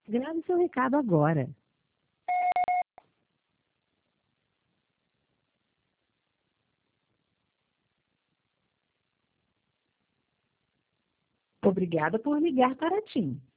Grave seu recado agora. Obrigada por ligar para a TIM.